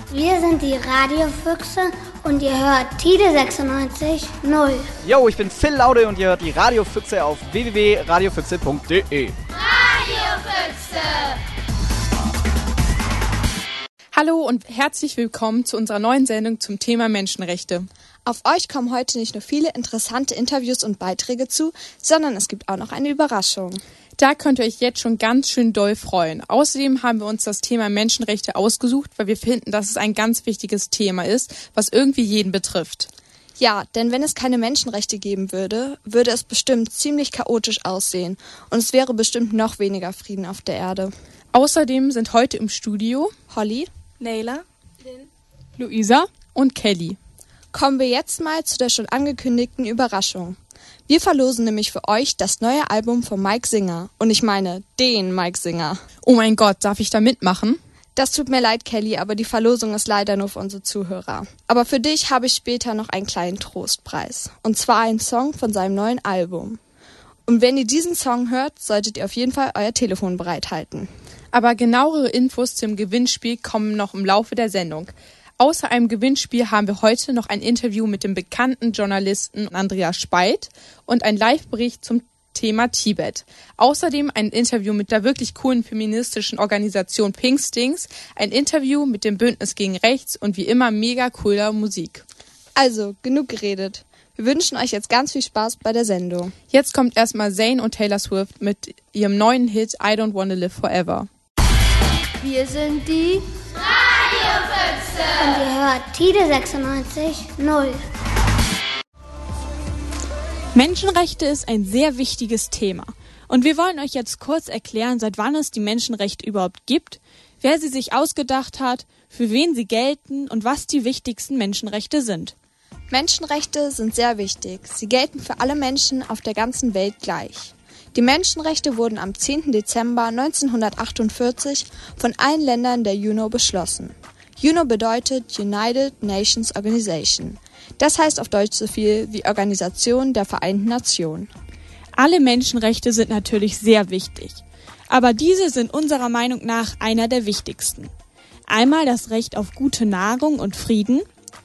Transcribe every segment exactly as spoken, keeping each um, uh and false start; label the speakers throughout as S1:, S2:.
S1: Wir sind die Radiofüchse und ihr hört Tide sechsundneunzig Komma null.
S2: Yo, ich bin Phil Laude und ihr hört die Radiofüchse auf w w w punkt radiofüchse punkt d e.
S3: Radiofüchse!
S4: Hallo und herzlich willkommen zu unserer neuen Sendung zum Thema Menschenrechte.
S5: Auf euch kommen heute nicht nur viele interessante Interviews und Beiträge zu, sondern es gibt auch noch eine Überraschung.
S4: Da könnt ihr euch jetzt schon ganz schön doll freuen. Außerdem haben wir uns das Thema Menschenrechte ausgesucht, weil wir finden, dass es ein ganz wichtiges Thema ist, was irgendwie jeden betrifft.
S5: Ja, denn wenn es keine Menschenrechte geben würde, würde es bestimmt ziemlich chaotisch aussehen und es wäre bestimmt noch weniger Frieden auf der Erde.
S4: Außerdem sind heute im Studio
S5: Holly,
S6: Nayla,
S4: Lynn, Luisa und Kelly.
S5: Kommen wir jetzt mal zu der schon angekündigten Überraschung. Wir verlosen nämlich für euch das neue Album von Mike Singer. Und ich meine, den Mike Singer.
S4: Oh mein Gott, darf ich da mitmachen?
S5: Das tut mir leid, Kelly, aber die Verlosung ist leider nur für unsere Zuhörer. Aber für dich habe ich später noch einen kleinen Trostpreis. Und zwar einen Song von seinem neuen Album. Und wenn ihr diesen Song hört, solltet ihr auf jeden Fall euer Telefon bereithalten.
S4: Aber genauere Infos zum Gewinnspiel kommen noch im Laufe der Sendung. Außer einem Gewinnspiel haben wir heute noch ein Interview mit dem bekannten Journalisten Andreas Speit und ein Live-Bericht zum Thema Tibet. Außerdem ein Interview mit der wirklich coolen feministischen Organisation Pink Stings, ein Interview mit dem Bündnis gegen Rechts und wie immer mega cooler Musik.
S5: Also, genug geredet. Wir wünschen euch jetzt ganz viel Spaß bei der Sendung.
S4: Jetzt kommt erstmal Zayn und Taylor Swift mit ihrem neuen Hit I Don't Wanna Live Forever.
S1: Wir sind die
S3: Radiofüchse!
S1: und ihr hört Tide sechsundneunzig Komma null.
S6: Menschenrechte ist ein sehr wichtiges Thema. Und wir wollen euch jetzt kurz erklären, seit wann es die Menschenrechte überhaupt gibt, wer sie sich ausgedacht hat, für wen sie gelten und was die wichtigsten Menschenrechte sind.
S5: Menschenrechte sind sehr wichtig. Sie gelten für alle Menschen auf der ganzen Welt gleich. Die Menschenrechte wurden am zehnten Dezember neunzehnhundertachtundvierzig von allen Ländern der U N O beschlossen. U N O bedeutet United Nations Organization. Das heißt auf Deutsch so viel wie Organisation der Vereinten Nationen.
S6: Alle Menschenrechte sind natürlich sehr wichtig, aber diese sind unserer Meinung nach einer der wichtigsten. Einmal das Recht auf gute Nahrung und Frieden,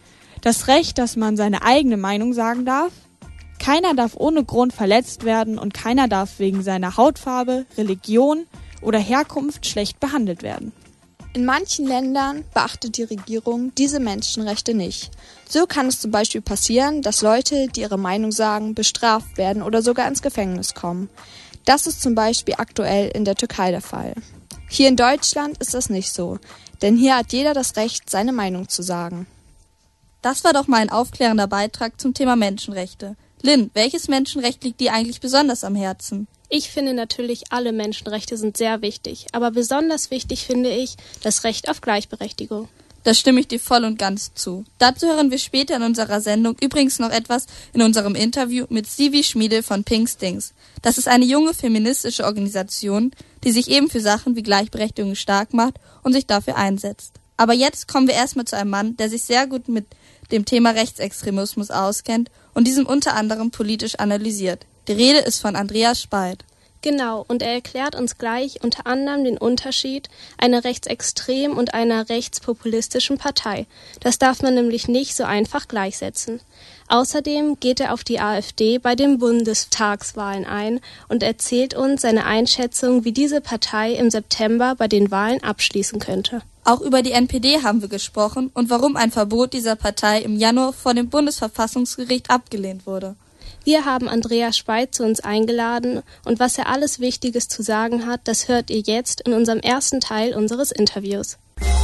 S6: das Recht, dass man seine eigene Meinung sagen darf, keiner darf ohne Grund verletzt werden und keiner darf wegen seiner Hautfarbe, Religion oder Herkunft schlecht behandelt werden.
S5: In manchen Ländern beachtet die Regierung diese Menschenrechte nicht. So kann es zum Beispiel passieren, dass Leute, die ihre Meinung sagen, bestraft werden oder sogar ins Gefängnis kommen. Das ist zum Beispiel aktuell in der Türkei der Fall. Hier in Deutschland ist das nicht so, denn hier hat jeder das Recht, seine Meinung zu sagen.
S7: Das war doch mal ein aufklärender Beitrag zum Thema Menschenrechte. Lynn, welches Menschenrecht liegt dir eigentlich besonders am Herzen?
S8: Ich finde natürlich, alle Menschenrechte sind sehr wichtig, aber besonders wichtig finde ich das Recht auf Gleichberechtigung.
S7: Da stimme ich dir voll und ganz zu. Dazu hören wir später in unserer Sendung übrigens noch etwas in unserem Interview mit Stevie Schmiede von Pink Stings. Das ist eine junge feministische Organisation, die sich eben für Sachen wie Gleichberechtigung stark macht und sich dafür einsetzt. Aber jetzt kommen wir erstmal zu einem Mann, der sich sehr gut mit dem Thema Rechtsextremismus auskennt und diesem unter anderem politisch analysiert. Die Rede ist von Andreas Speit.
S8: Genau, und er erklärt uns gleich unter anderem den Unterschied einer rechtsextremen und einer rechtspopulistischen Partei. Das darf man nämlich nicht so einfach gleichsetzen. Außerdem geht er auf die AfD bei den Bundestagswahlen ein und erzählt uns seine Einschätzung, wie diese Partei im September bei den Wahlen abschließen könnte.
S7: Auch über die N P D haben wir gesprochen und warum ein Verbot dieser Partei im Januar vor dem Bundesverfassungsgericht abgelehnt wurde.
S8: Wir haben Andreas Speit zu uns eingeladen und was er alles Wichtiges zu sagen hat, das hört ihr jetzt in unserem ersten Teil unseres Interviews.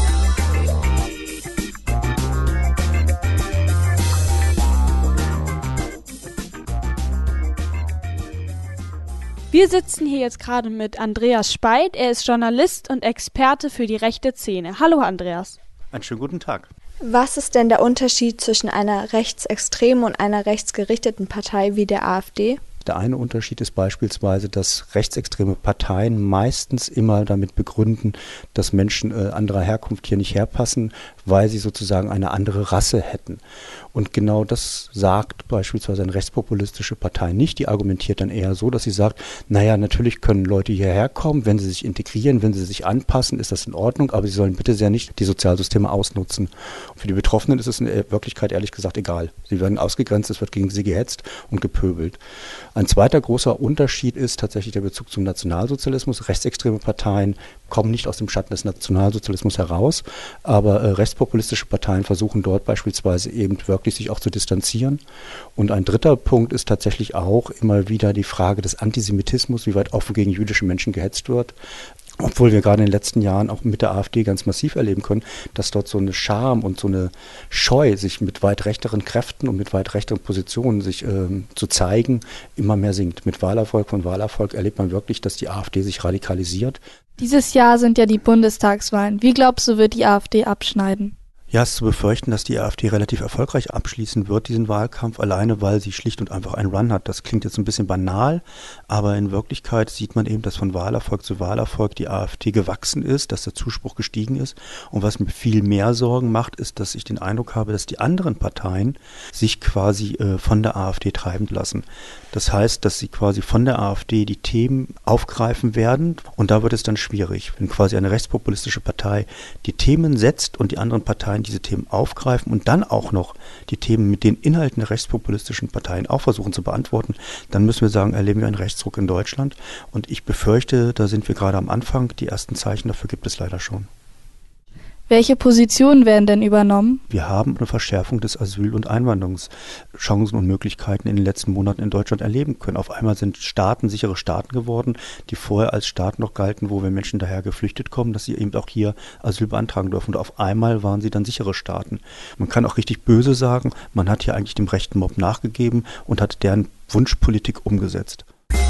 S6: Wir sitzen hier jetzt gerade mit Andreas Speit. Er ist Journalist und Experte für die rechte Szene. Hallo Andreas.
S9: Einen schönen guten Tag.
S5: Was ist denn der Unterschied zwischen einer rechtsextremen und einer rechtsgerichteten Partei wie der AfD?
S9: Der eine Unterschied ist beispielsweise, dass rechtsextreme Parteien meistens immer damit begründen, dass Menschen äh, anderer Herkunft hier nicht herpassen, weil sie sozusagen eine andere Rasse hätten. Und genau das sagt beispielsweise eine rechtspopulistische Partei nicht. Die argumentiert dann eher so, dass sie sagt, naja, natürlich können Leute hierher kommen, wenn sie sich integrieren, wenn sie sich anpassen, ist das in Ordnung, aber sie sollen bitte sehr nicht die Sozialsysteme ausnutzen. Und für die Betroffenen ist es in Wirklichkeit ehrlich gesagt egal. Sie werden ausgegrenzt, es wird gegen sie gehetzt und gepöbelt. Ein zweiter großer Unterschied ist tatsächlich der Bezug zum Nationalsozialismus. Rechtsextreme Parteien kommen nicht aus dem Schatten des Nationalsozialismus heraus, aber äh, rechtspopulistische Parteien versuchen dort beispielsweise eben wirklich sich auch zu distanzieren. Und ein dritter Punkt ist tatsächlich auch immer wieder die Frage des Antisemitismus, wie weit offen gegen jüdische Menschen gehetzt wird. Obwohl wir gerade in den letzten Jahren auch mit der AfD ganz massiv erleben können, dass dort so eine Scham und so eine Scheu, sich mit weit rechteren Kräften und mit weit rechteren Positionen sich ähm, zu zeigen, immer mehr sinkt. Mit Wahlerfolg von Wahlerfolg erlebt man wirklich, dass die AfD sich radikalisiert.
S10: Dieses Jahr sind ja die Bundestagswahlen. Wie glaubst du, wird die AfD abschneiden?
S9: Ja, es ist zu befürchten, dass die AfD relativ erfolgreich abschließen wird, diesen Wahlkampf, alleine weil sie schlicht und einfach einen Run hat. Das klingt jetzt ein bisschen banal, aber in Wirklichkeit sieht man eben, dass von Wahlerfolg zu Wahlerfolg die AfD gewachsen ist, dass der Zuspruch gestiegen ist. Und was mir viel mehr Sorgen macht, ist, dass ich den Eindruck habe, dass die anderen Parteien sich quasi äh, von der AfD treiben lassen. Das heißt, dass sie quasi von der AfD die Themen aufgreifen werden und da wird es dann schwierig, wenn quasi eine rechtspopulistische Partei die Themen setzt und die anderen Parteien diese Themen aufgreifen und dann auch noch die Themen mit den Inhalten der rechtspopulistischen Parteien auch versuchen zu beantworten, dann müssen wir sagen, erleben wir einen Rechtsruck in Deutschland. Und ich befürchte, da sind wir gerade am Anfang. Die ersten Zeichen dafür gibt es leider schon.
S10: Welche Positionen werden denn übernommen?
S9: Wir haben eine Verschärfung des Asyl- und Einwanderungschancen und Möglichkeiten in den letzten Monaten in Deutschland erleben können. Auf einmal sind Staaten sichere Staaten geworden, die vorher als Staaten noch galten, wo wir Menschen daher geflüchtet kommen, dass sie eben auch hier Asyl beantragen dürfen. Und auf einmal waren sie dann sichere Staaten. Man kann auch richtig böse sagen, man hat hier eigentlich dem rechten Mob nachgegeben und hat deren Wunschpolitik umgesetzt.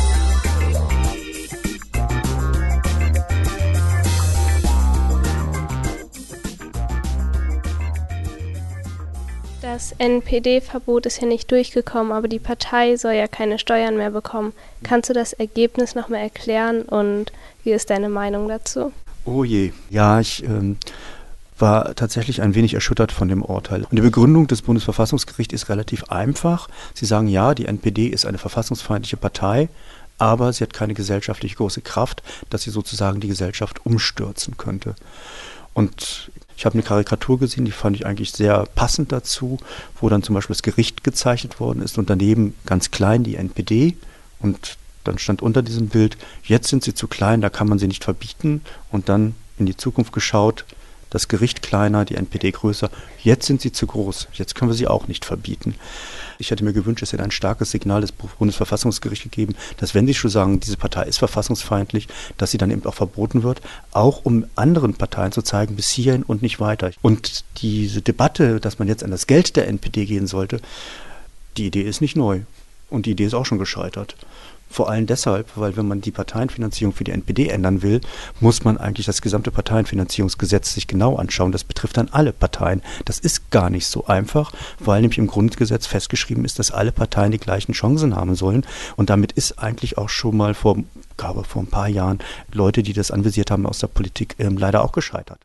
S8: Das N P D-Verbot ist ja nicht durchgekommen, aber die Partei soll ja keine Steuern mehr bekommen. Kannst du das Ergebnis nochmal erklären und wie ist deine Meinung dazu?
S9: Oh je, ja, ich ähm, war tatsächlich ein wenig erschüttert von dem Urteil. Und die Begründung des Bundesverfassungsgerichts ist relativ einfach. Sie sagen, ja, die N P D ist eine verfassungsfeindliche Partei, aber sie hat keine gesellschaftlich große Kraft, dass sie sozusagen die Gesellschaft umstürzen könnte. Und ich habe eine Karikatur gesehen, die fand ich eigentlich sehr passend dazu, wo dann zum Beispiel das Gericht gezeichnet worden ist und daneben ganz klein die N P D und dann stand unter diesem Bild, jetzt sind sie zu klein, da kann man sie nicht verbieten und dann in die Zukunft geschaut, das Gericht kleiner, die N P D größer, jetzt sind sie zu groß, jetzt können wir sie auch nicht verbieten. Ich hätte mir gewünscht, es hätte ein starkes Signal des Bundesverfassungsgerichts gegeben, dass wenn sie schon sagen, diese Partei ist verfassungsfeindlich, dass sie dann eben auch verboten wird, auch um anderen Parteien zu zeigen, bis hierhin und nicht weiter. Und diese Debatte, dass man jetzt an das Geld der N P D gehen sollte, die Idee ist nicht neu und die Idee ist auch schon gescheitert. Vor allem deshalb, weil wenn man die Parteienfinanzierung für die N P D ändern will, muss man eigentlich das gesamte Parteienfinanzierungsgesetz sich genau anschauen. Das betrifft dann alle Parteien. Das ist gar nicht so einfach, weil nämlich im Grundgesetz festgeschrieben ist, dass alle Parteien die gleichen Chancen haben sollen. Und damit ist eigentlich auch schon mal vor, glaube vor ein paar Jahren Leute, die das anvisiert haben aus der Politik, ähm, leider auch gescheitert.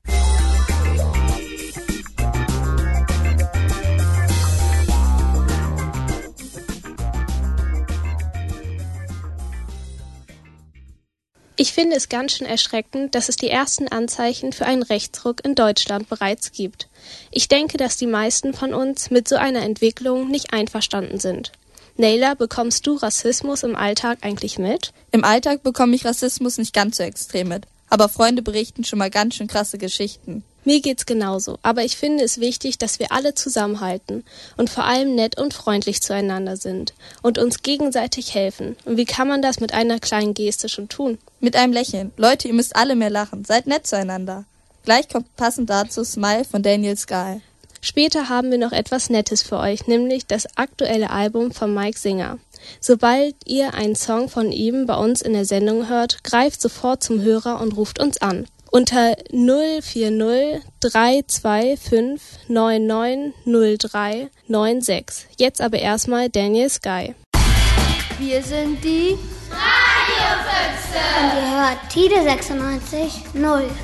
S8: Ich finde es ganz schön erschreckend, dass es die ersten Anzeichen für einen Rechtsruck in Deutschland bereits gibt. Ich denke, dass die meisten von uns mit so einer Entwicklung nicht einverstanden sind. Nayla, bekommst du Rassismus im Alltag eigentlich mit?
S7: Im Alltag bekomme ich Rassismus nicht ganz so extrem mit. Aber Freunde berichten schon mal ganz schön krasse Geschichten.
S8: Mir geht's genauso, aber ich finde es wichtig, dass wir alle zusammenhalten und vor allem nett und freundlich zueinander sind und uns gegenseitig helfen. Und wie kann man das mit einer kleinen Geste schon tun?
S7: Mit einem Lächeln. Leute, ihr müsst alle mehr lachen. Seid nett zueinander. Gleich kommt passend dazu Smile von Daniel Sky.
S8: Später haben wir noch etwas Nettes für euch, nämlich das aktuelle Album von Mike Singer. Sobald ihr einen Song von ihm bei uns in der Sendung hört, greift sofort zum Hörer und ruft uns an. Unter null vier null drei zwei fünf neun neun null drei neun sechs. Jetzt aber erstmal Daniel Sky.
S3: Wir sind die Radiofüchse.
S1: Und ihr hört Tide sechsundneunzig Komma null.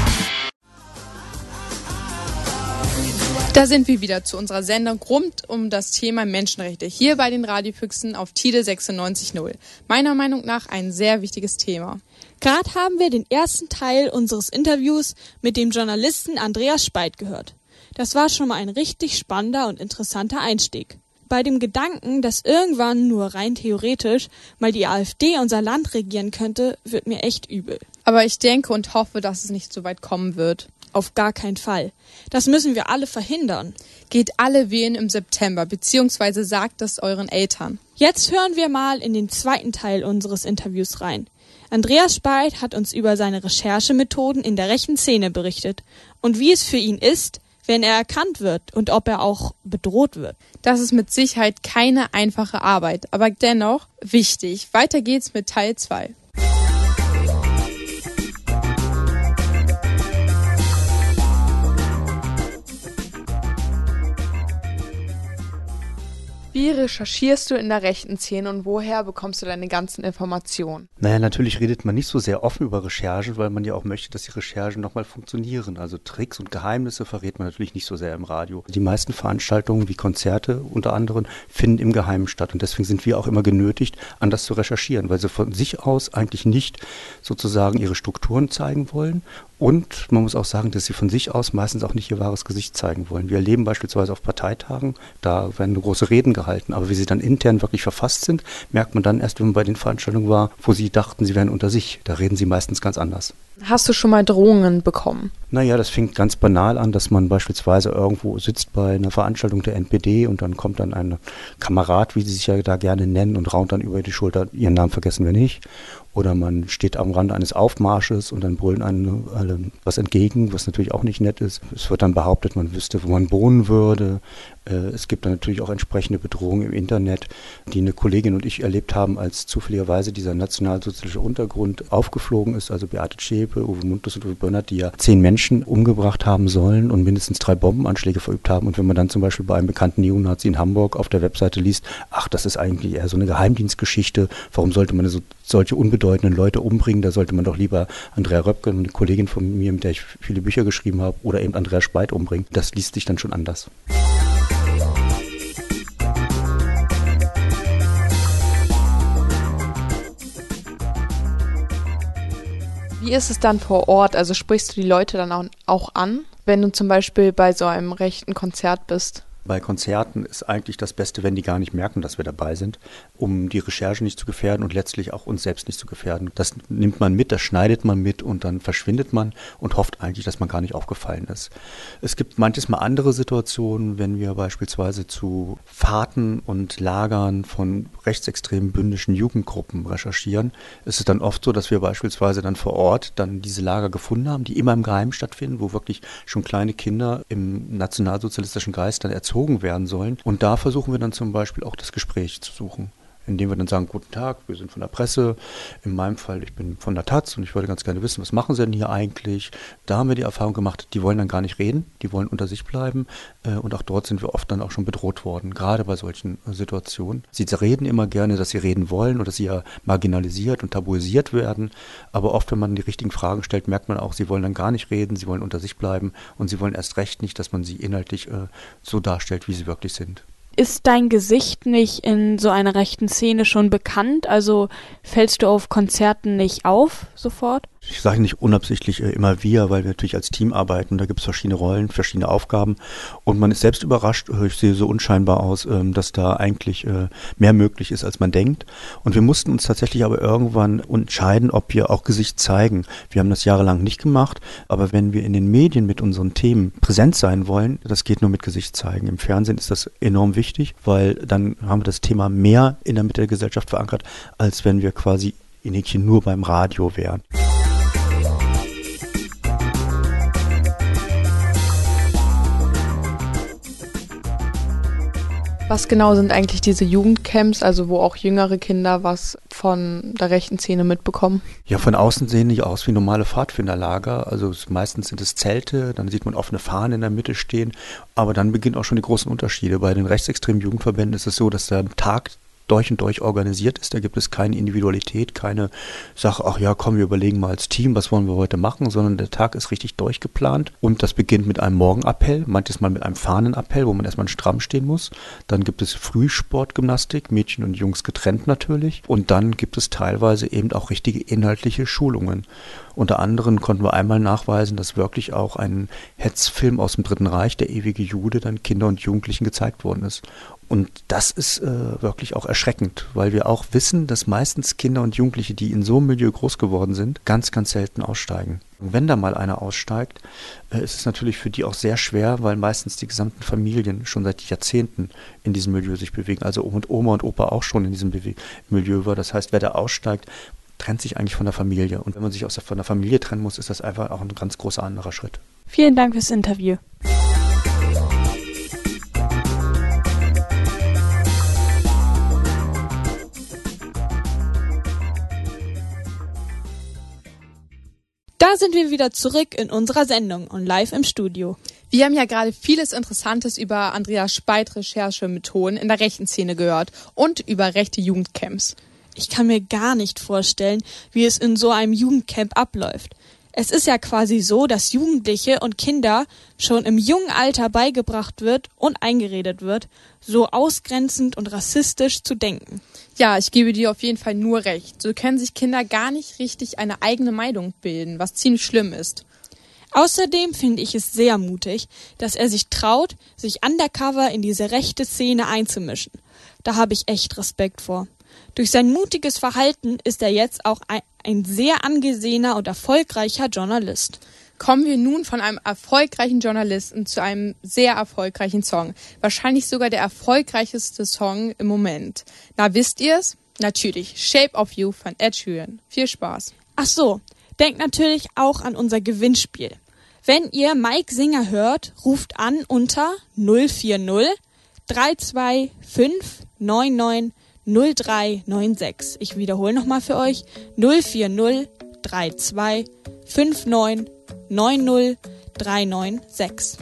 S4: Da sind wir wieder zu unserer Sendung rund um das Thema Menschenrechte hier bei den Radiofüchsen auf Tide sechsundneunzig Komma null. Meiner Meinung nach ein sehr wichtiges Thema.
S6: Gerade haben wir den ersten Teil unseres Interviews mit dem Journalisten Andreas Speit gehört. Das war schon mal ein richtig spannender und interessanter Einstieg. Bei dem Gedanken, dass irgendwann nur rein theoretisch mal die AfD unser Land regieren könnte, wird mir echt übel.
S4: Aber ich denke und hoffe, dass es nicht so weit kommen wird.
S6: Auf gar keinen Fall. Das müssen wir alle verhindern.
S4: Geht alle wählen im September, beziehungsweise sagt es euren Eltern.
S6: Jetzt hören wir mal in den zweiten Teil unseres Interviews rein. Andreas Speit hat uns über seine Recherchemethoden in der rechten Szene berichtet und wie es für ihn ist, wenn er erkannt wird und ob er auch bedroht wird.
S4: Das ist mit Sicherheit keine einfache Arbeit, aber dennoch wichtig. Weiter geht's mit Teil zwei. Wie recherchierst du in der rechten Szene und woher bekommst du deine ganzen Informationen?
S9: Naja, natürlich redet man nicht so sehr offen über Recherchen, weil man ja auch möchte, dass die Recherchen nochmal funktionieren. Also Tricks und Geheimnisse verrät man natürlich nicht so sehr im Radio. Die meisten Veranstaltungen wie Konzerte unter anderem finden im Geheimen statt. Und deswegen sind wir auch immer genötigt, anders zu recherchieren, weil sie von sich aus eigentlich nicht sozusagen ihre Strukturen zeigen wollen. Und man muss auch sagen, dass sie von sich aus meistens auch nicht ihr wahres Gesicht zeigen wollen. Wir erleben beispielsweise auf Parteitagen, da werden große Reden gehalten, aber wie sie dann intern wirklich verfasst sind, merkt man dann erst, wenn man bei den Veranstaltungen war, wo sie dachten, sie wären unter sich. Da reden sie meistens ganz anders.
S4: Hast du schon mal Drohungen bekommen?
S9: Naja, das fängt ganz banal an, dass man beispielsweise irgendwo sitzt bei einer Veranstaltung der N P D und dann kommt dann ein Kamerad, wie sie sich ja da gerne nennen, und raunt dann über die Schulter, ihren Namen vergessen wir nicht. Oder man steht am Rand eines Aufmarsches und dann brüllen einem alle was entgegen, was natürlich auch nicht nett ist. Es wird dann behauptet, man wüsste, wo man wohnen würde. Es gibt dann natürlich auch entsprechende Bedrohungen im Internet, die eine Kollegin und ich erlebt haben, als zufälligerweise dieser nationalsozialistische Untergrund aufgeflogen ist. Also Beate Zschäpe, Uwe Mundlos und Uwe Bönnert, die ja zehn Menschen umgebracht haben sollen und mindestens drei Bombenanschläge verübt haben. Und wenn man dann zum Beispiel bei einem bekannten Neonazi in Hamburg auf der Webseite liest, ach, das ist eigentlich eher so eine Geheimdienstgeschichte, warum sollte man so, solche unbedeutenden Leute umbringen? Da sollte man doch lieber Andrea Röpke, eine Kollegin von mir, mit der ich viele Bücher geschrieben habe, oder eben Andreas Speit umbringen. Das liest sich dann schon anders.
S4: Wie ist es dann vor Ort? Also sprichst du die Leute dann auch an, wenn du zum Beispiel bei so einem rechten Konzert bist?
S9: Bei Konzerten ist eigentlich das Beste, wenn die gar nicht merken, dass wir dabei sind, um die Recherche nicht zu gefährden und letztlich auch uns selbst nicht zu gefährden. Das nimmt man mit, das schneidet man mit und dann verschwindet man und hofft eigentlich, dass man gar nicht aufgefallen ist. Es gibt manches Mal andere Situationen, wenn wir beispielsweise zu Fahrten und Lagern von rechtsextremen bündischen Jugendgruppen recherchieren. Es ist dann oft so, dass wir beispielsweise dann vor Ort dann diese Lager gefunden haben, die immer im Geheimen stattfinden, wo wirklich schon kleine Kinder im nationalsozialistischen Geist dann erzogen werden sollen. Und da versuchen wir dann zum Beispiel auch das Gespräch zu suchen, indem wir dann sagen, guten Tag, wir sind von der Presse, in meinem Fall, ich bin von der Taz und ich würde ganz gerne wissen, was machen Sie denn hier eigentlich? Da haben wir die Erfahrung gemacht, die wollen dann gar nicht reden, die wollen unter sich bleiben und auch dort sind wir oft dann auch schon bedroht worden, gerade bei solchen Situationen. Sie reden immer gerne, dass sie reden wollen oder dass sie ja marginalisiert und tabuisiert werden, aber oft, wenn man die richtigen Fragen stellt, merkt man auch, sie wollen dann gar nicht reden, sie wollen unter sich bleiben und sie wollen erst recht nicht, dass man sie inhaltlich äh, so darstellt, wie sie wirklich sind.
S10: Ist dein Gesicht nicht in so einer rechten Szene schon bekannt? Also fällst du auf Konzerten nicht auf sofort?
S9: Ich sage nicht unabsichtlich äh, immer wir, weil wir natürlich als Team arbeiten. Da gibt es verschiedene Rollen, verschiedene Aufgaben. Und man ist selbst überrascht, ich sehe so unscheinbar aus, ähm, dass da eigentlich äh, mehr möglich ist, als man denkt. Und wir mussten uns tatsächlich aber irgendwann entscheiden, ob wir auch Gesicht zeigen. Wir haben das jahrelang nicht gemacht, aber wenn wir in den Medien mit unseren Themen präsent sein wollen, das geht nur mit Gesicht zeigen. Im Fernsehen ist das enorm wichtig, weil dann haben wir das Thema mehr in der Mitte der Gesellschaft verankert, als wenn wir quasi in Häkchen nur beim Radio wären.
S4: Was genau sind eigentlich diese Jugendcamps, also wo auch jüngere Kinder was von der rechten Szene mitbekommen?
S9: Ja, von außen sehen die aus wie normale Pfadfinderlager. Also es, meistens sind es Zelte, dann sieht man offene Fahnen in der Mitte stehen. Aber dann beginnen auch schon die großen Unterschiede. Bei den rechtsextremen Jugendverbänden ist es so, dass der Tag durch und durch organisiert ist. Da gibt es keine Individualität, keine Sache, ach ja, komm, wir überlegen mal als Team, was wollen wir heute machen, sondern der Tag ist richtig durchgeplant. Und das beginnt mit einem Morgenappell, manches Mal mit einem Fahnenappell, wo man erstmal stramm stehen muss. Dann gibt es Frühsportgymnastik, Mädchen und Jungs getrennt natürlich. Und dann gibt es teilweise eben auch richtige inhaltliche Schulungen. Unter anderem konnten wir einmal nachweisen, dass wirklich auch ein Hetzfilm aus dem Dritten Reich, der ewige Jude, dann Kinder und Jugendlichen gezeigt worden ist. Und das ist äh, wirklich auch erschreckend, weil wir auch wissen, dass meistens Kinder und Jugendliche, die in so einem Milieu groß geworden sind, ganz, ganz selten aussteigen. Und wenn da mal einer aussteigt, äh, ist es natürlich für die auch sehr schwer, weil meistens die gesamten Familien schon seit Jahrzehnten in diesem Milieu sich bewegen. Also und Oma und Opa auch schon in diesem Bewe- Milieu war. Das heißt, wer da aussteigt, trennt sich eigentlich von der Familie. Und wenn man sich aus der, von der Familie trennen muss, ist das einfach auch ein ganz großer anderer Schritt.
S10: Vielen Dank fürs Interview.
S6: Da sind wir wieder zurück in unserer Sendung und live im Studio.
S4: Wir haben ja gerade vieles Interessantes über Andreas Speit Recherchemethoden in der rechten Szene gehört und über rechte Jugendcamps.
S6: Ich kann mir gar nicht vorstellen, wie es in so einem Jugendcamp abläuft. Es ist ja quasi so, dass Jugendliche und Kinder schon im jungen Alter beigebracht wird und eingeredet wird, so ausgrenzend und rassistisch zu denken.
S4: Ja, ich gebe dir auf jeden Fall nur recht. So können sich Kinder gar nicht richtig eine eigene Meinung bilden, was ziemlich schlimm ist.
S6: Außerdem finde ich es sehr mutig, dass er sich traut, sich undercover in diese rechte Szene einzumischen. Da habe ich echt Respekt vor. Durch sein mutiges Verhalten ist er jetzt auch ein, ein sehr angesehener und erfolgreicher Journalist.
S4: Kommen wir nun von einem erfolgreichen Journalisten zu einem sehr erfolgreichen Song. Wahrscheinlich sogar der erfolgreichste Song im Moment. Na, wisst ihr's? Natürlich, Shape of You von Ed Sheeran. Viel Spaß.
S6: Ach so, denkt natürlich auch an unser Gewinnspiel. Wenn ihr Mike Singer hört, ruft an unter null vier null drei zwei fünf neun neun null drei neun sechs. Ich wiederhole nochmal für euch. null vier null drei zwei fünf neun neun null drei neun sechs.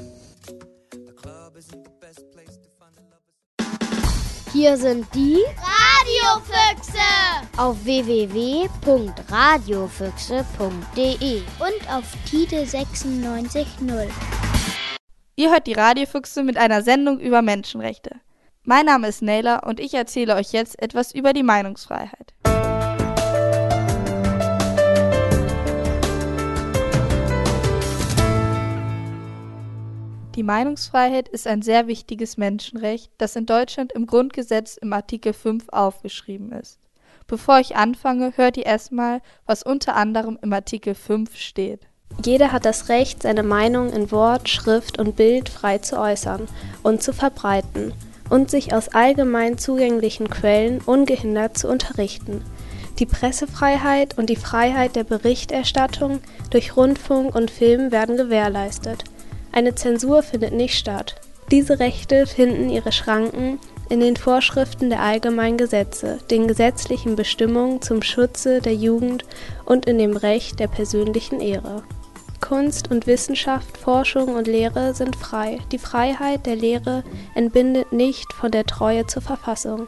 S1: Hier sind die Radiofüchse auf w w w punkt radiofüchse punkt d e und auf Tide sechsundneunzig Komma null.
S7: Ihr hört die Radiofüchse mit einer Sendung über Menschenrechte. Mein Name ist Nayla und ich erzähle euch jetzt etwas über die Meinungsfreiheit. Die Meinungsfreiheit ist ein sehr wichtiges Menschenrecht, das in Deutschland im Grundgesetz im Artikel fünf aufgeschrieben ist. Bevor ich anfange, hört ihr erstmal, was unter anderem im Artikel fünf steht.
S8: Jeder hat das Recht, seine Meinung in Wort, Schrift und Bild frei zu äußern und zu verbreiten und sich aus allgemein zugänglichen Quellen ungehindert zu unterrichten. Die Pressefreiheit und die Freiheit der Berichterstattung durch Rundfunk und Film werden gewährleistet. Eine Zensur findet nicht statt. Diese Rechte finden ihre Schranken in den Vorschriften der allgemeinen Gesetze, den gesetzlichen Bestimmungen zum Schutze der Jugend und in dem Recht der persönlichen Ehre. Kunst und Wissenschaft, Forschung und Lehre sind frei. Die Freiheit der Lehre entbindet nicht von der Treue zur Verfassung.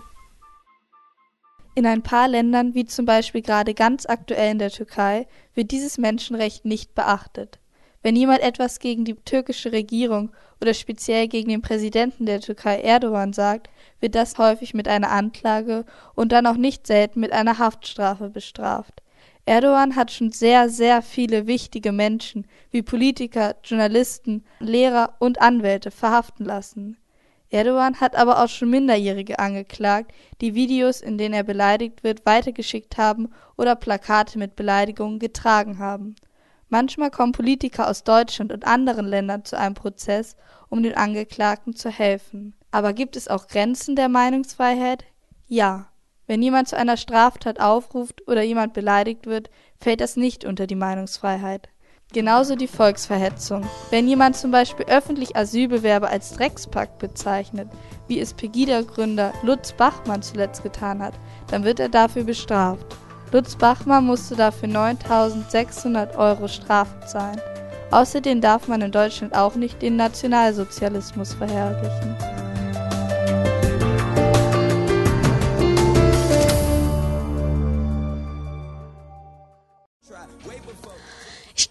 S7: In ein paar Ländern, wie zum Beispiel gerade ganz aktuell in der Türkei, wird dieses Menschenrecht nicht beachtet. Wenn jemand etwas gegen die türkische Regierung oder speziell gegen den Präsidenten der Türkei Erdogan sagt, wird das häufig mit einer Anklage und dann auch nicht selten mit einer Haftstrafe bestraft. Erdogan hat schon sehr, sehr viele wichtige Menschen wie Politiker, Journalisten, Lehrer und Anwälte verhaften lassen. Erdogan hat aber auch schon Minderjährige angeklagt, die Videos, in denen er beleidigt wird, weitergeschickt haben oder Plakate mit Beleidigungen getragen haben. Manchmal kommen Politiker aus Deutschland und anderen Ländern zu einem Prozess, um den Angeklagten zu helfen. Aber gibt es auch Grenzen der Meinungsfreiheit? Ja. Wenn jemand zu einer Straftat aufruft oder jemand beleidigt wird, fällt das nicht unter die Meinungsfreiheit. Genauso die Volksverhetzung. Wenn jemand zum Beispiel öffentlich Asylbewerber als Dreckspack bezeichnet, wie es Pegida-Gründer Lutz Bachmann zuletzt getan hat, dann wird er dafür bestraft. Lutz Bachmann musste dafür neuntausendsechshundert Euro Strafe zahlen. Außerdem darf man in Deutschland auch nicht den Nationalsozialismus verherrlichen.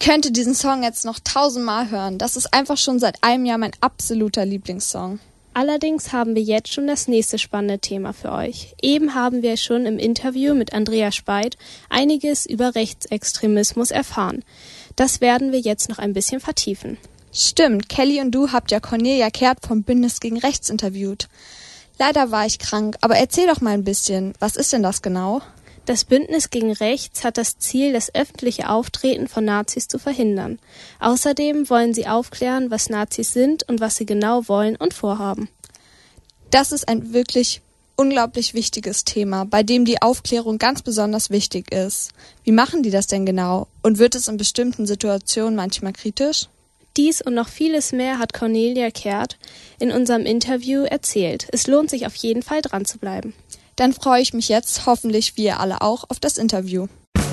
S5: könnte diesen Song jetzt noch tausendmal hören. Das ist einfach schon seit einem Jahr mein absoluter Lieblingssong.
S8: Allerdings haben wir jetzt schon das nächste spannende Thema für euch. Eben haben wir schon im Interview mit Andrea Speit einiges über Rechtsextremismus erfahren. Das werden wir jetzt noch ein bisschen vertiefen.
S5: Stimmt, Kelly und du habt ja Cornelia Kehrt vom Bündnis gegen Rechts interviewt. Leider war ich krank, aber erzähl doch mal ein bisschen, was ist denn das genau?
S8: Das Bündnis gegen Rechts hat das Ziel, das öffentliche Auftreten von Nazis zu verhindern. Außerdem wollen sie aufklären, was Nazis sind und was sie genau wollen und vorhaben.
S5: Das ist ein wirklich unglaublich wichtiges Thema, bei dem die Aufklärung ganz besonders wichtig ist. Wie machen die das denn genau? Und wird es in bestimmten Situationen manchmal kritisch?
S8: Dies und noch vieles mehr hat Cornelia Kehrt in unserem Interview erzählt. Es lohnt sich auf jeden Fall dran zu bleiben.
S5: Dann freue ich mich jetzt, hoffentlich wie ihr alle auch, auf das Interview.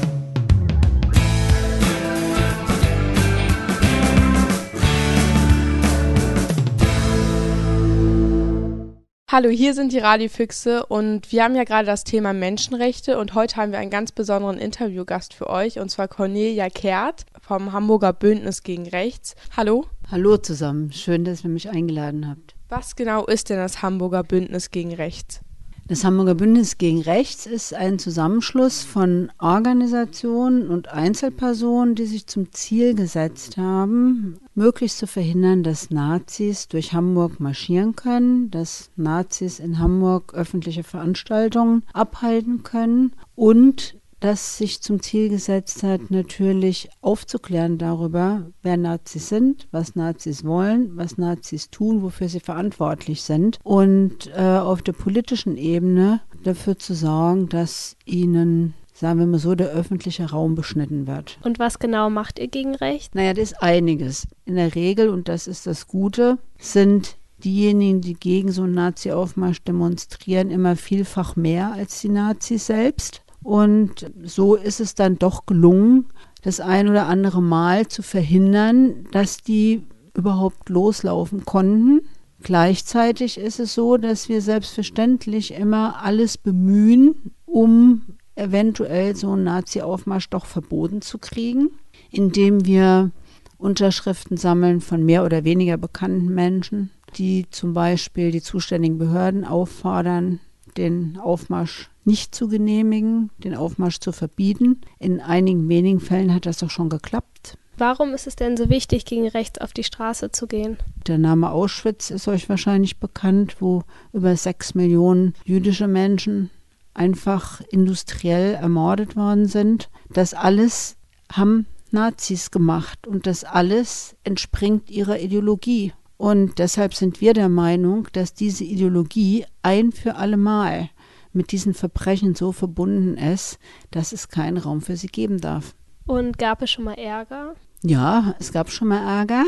S4: Hallo, hier sind die Radiofüchse und wir haben ja gerade das Thema Menschenrechte und heute haben wir einen ganz besonderen Interviewgast für euch und zwar Cornelia Kehrt vom Hamburger Bündnis gegen Rechts. Hallo.
S11: Hallo zusammen, schön, dass ihr mich eingeladen habt.
S4: Was genau ist denn das Hamburger Bündnis gegen Rechts?
S11: Das Hamburger Bündnis gegen Rechts ist ein Zusammenschluss von Organisationen und Einzelpersonen, die sich zum Ziel gesetzt haben, möglichst zu verhindern, dass Nazis durch Hamburg marschieren können, dass Nazis in Hamburg öffentliche Veranstaltungen abhalten können und das sich zum Ziel gesetzt hat, natürlich aufzuklären darüber, wer Nazis sind, was Nazis wollen, was Nazis tun, wofür sie verantwortlich sind und äh, auf der politischen Ebene dafür zu sorgen, dass ihnen, sagen wir mal so, der öffentliche Raum beschnitten wird.
S8: Und was genau macht ihr gegen Rechts?
S11: Naja, das ist einiges. In der Regel, und das ist das Gute, sind diejenigen, die gegen so einen Nazi-Aufmarsch demonstrieren, immer vielfach mehr als die Nazis selbst. Und so ist es dann doch gelungen, das ein oder andere Mal zu verhindern, dass die überhaupt loslaufen konnten. Gleichzeitig ist es so, dass wir selbstverständlich immer alles bemühen, um eventuell so einen Nazi-Aufmarsch doch verboten zu kriegen, indem wir Unterschriften sammeln von mehr oder weniger bekannten Menschen, die zum Beispiel die zuständigen Behörden auffordern, den Aufmarsch nicht zu genehmigen, den Aufmarsch zu verbieten. In einigen wenigen Fällen hat das doch schon geklappt.
S8: Warum ist es denn so wichtig, gegen rechts auf die Straße zu gehen?
S11: Der Name Auschwitz ist euch wahrscheinlich bekannt, wo über sechs Millionen jüdische Menschen einfach industriell ermordet worden sind. Das alles haben Nazis gemacht und das alles entspringt ihrer Ideologie. Und deshalb sind wir der Meinung, dass diese Ideologie ein für alle Mal mit diesen Verbrechen so verbunden ist, dass es keinen Raum für sie geben darf.
S8: Und gab es schon mal Ärger?
S11: Ja, es gab schon mal Ärger.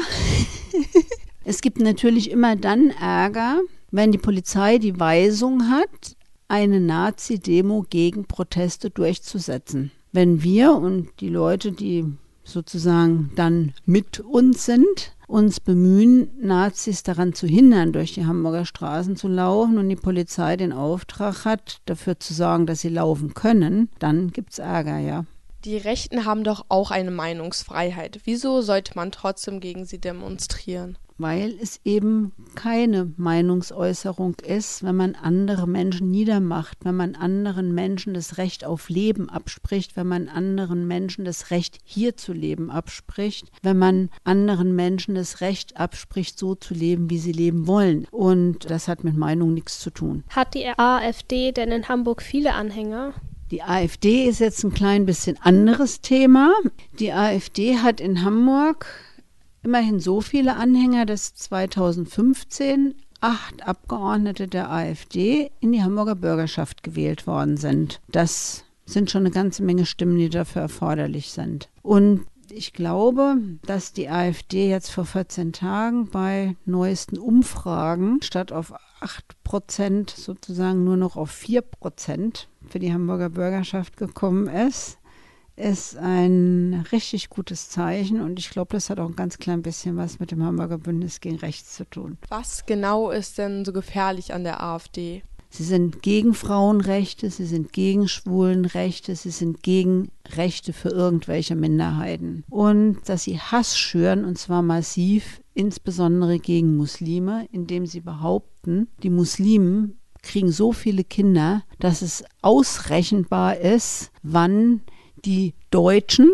S11: Es gibt natürlich immer dann Ärger, wenn die Polizei die Weisung hat, eine Nazi-Demo gegen Proteste durchzusetzen. Wenn wir und die Leute, die sozusagen dann mit uns sind, uns bemühen, Nazis daran zu hindern, durch die Hamburger Straßen zu laufen und die Polizei den Auftrag hat, dafür zu sorgen, dass sie laufen können, dann gibt's Ärger, ja.
S4: Die Rechten haben doch auch eine Meinungsfreiheit. Wieso sollte man trotzdem gegen sie demonstrieren?
S11: Weil es eben keine Meinungsäußerung ist, wenn man andere Menschen niedermacht, wenn man anderen Menschen das Recht auf Leben abspricht, wenn man anderen Menschen das Recht, hier zu leben, abspricht, wenn man anderen Menschen das Recht abspricht, so zu leben, wie sie leben wollen. Und das hat mit Meinung nichts zu tun.
S8: Hat die AfD denn in Hamburg viele Anhänger?
S11: Die AfD ist jetzt ein klein bisschen anderes Thema. Die AfD hat in Hamburg immerhin so viele Anhänger, dass zweitausendfünfzehn acht Abgeordnete der AfD in die Hamburger Bürgerschaft gewählt worden sind. Das sind schon eine ganze Menge Stimmen, die dafür erforderlich sind. Und ich glaube, dass die AfD jetzt vor vierzehn Tagen bei neuesten Umfragen statt auf acht Prozent sozusagen nur noch auf vier Prozent für die Hamburger Bürgerschaft gekommen ist, ist ein richtig gutes Zeichen und ich glaube, das hat auch ein ganz klein bisschen was mit dem Hamburger Bündnis gegen Rechts zu tun.
S4: Was genau ist denn so gefährlich an der AfD?
S11: Sie sind gegen Frauenrechte, sie sind gegen Schwulenrechte, sie sind gegen Rechte für irgendwelche Minderheiten. Und dass sie Hass schüren, und zwar massiv, insbesondere gegen Muslime, indem sie behaupten, die Muslimen kriegen so viele Kinder, dass es ausrechenbar ist, wann die Deutschen,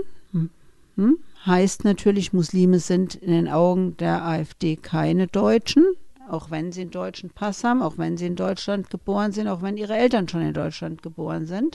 S11: hm, heißt natürlich, Muslime sind in den Augen der AfD keine Deutschen, auch wenn sie einen deutschen Pass haben, auch wenn sie in Deutschland geboren sind, auch wenn ihre Eltern schon in Deutschland geboren sind.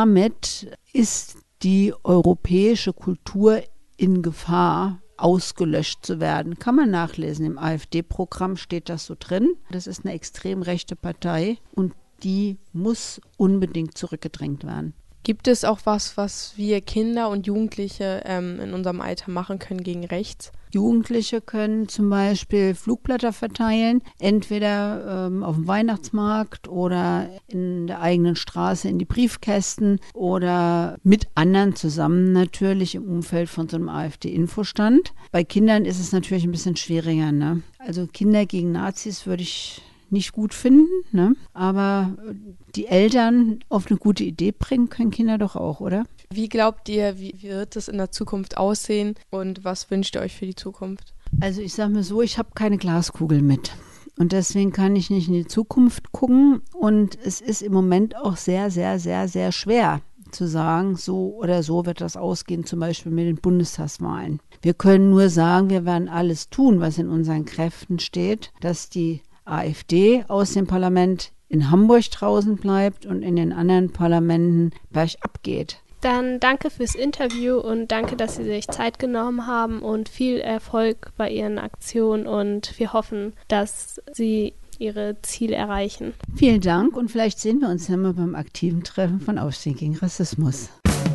S11: Damit ist die europäische Kultur in Gefahr, ausgelöscht zu werden. Kann man nachlesen, im AfD-Programm steht das so drin. Das ist eine extrem rechte Partei und die muss unbedingt zurückgedrängt werden.
S4: Gibt es auch was, was wir Kinder und Jugendliche ähm, in unserem Alter machen können gegen rechts?
S11: Jugendliche können zum Beispiel Flugblätter verteilen, entweder ähm, auf dem Weihnachtsmarkt oder in der eigenen Straße in die Briefkästen oder mit anderen zusammen natürlich im Umfeld von so einem AfD-Infostand. Bei Kindern ist es natürlich ein bisschen schwieriger, ne? Also Kinder gegen Nazis würde ich nicht gut finden, ne? Aber die Eltern auf eine gute Idee bringen können Kinder doch auch, oder?
S4: Wie glaubt ihr, wie wird es in der Zukunft aussehen und was wünscht ihr euch für die Zukunft?
S11: Also ich sage mir so, ich habe keine Glaskugel mit und deswegen kann ich nicht in die Zukunft gucken und es ist im Moment auch sehr, sehr, sehr, sehr schwer zu sagen, so oder so wird das ausgehen, zum Beispiel mit den Bundestagswahlen. Wir können nur sagen, wir werden alles tun, was in unseren Kräften steht, dass die AfD aus dem Parlament in Hamburg draußen bleibt und in den anderen Parlamenten bergab geht.
S8: Dann danke fürs Interview und danke, dass Sie sich Zeit genommen haben und viel Erfolg bei Ihren Aktionen und wir hoffen, dass Sie Ihre Ziele erreichen.
S11: Vielen Dank und vielleicht sehen wir uns ja mal beim aktiven Treffen von Aufstehen gegen Rassismus.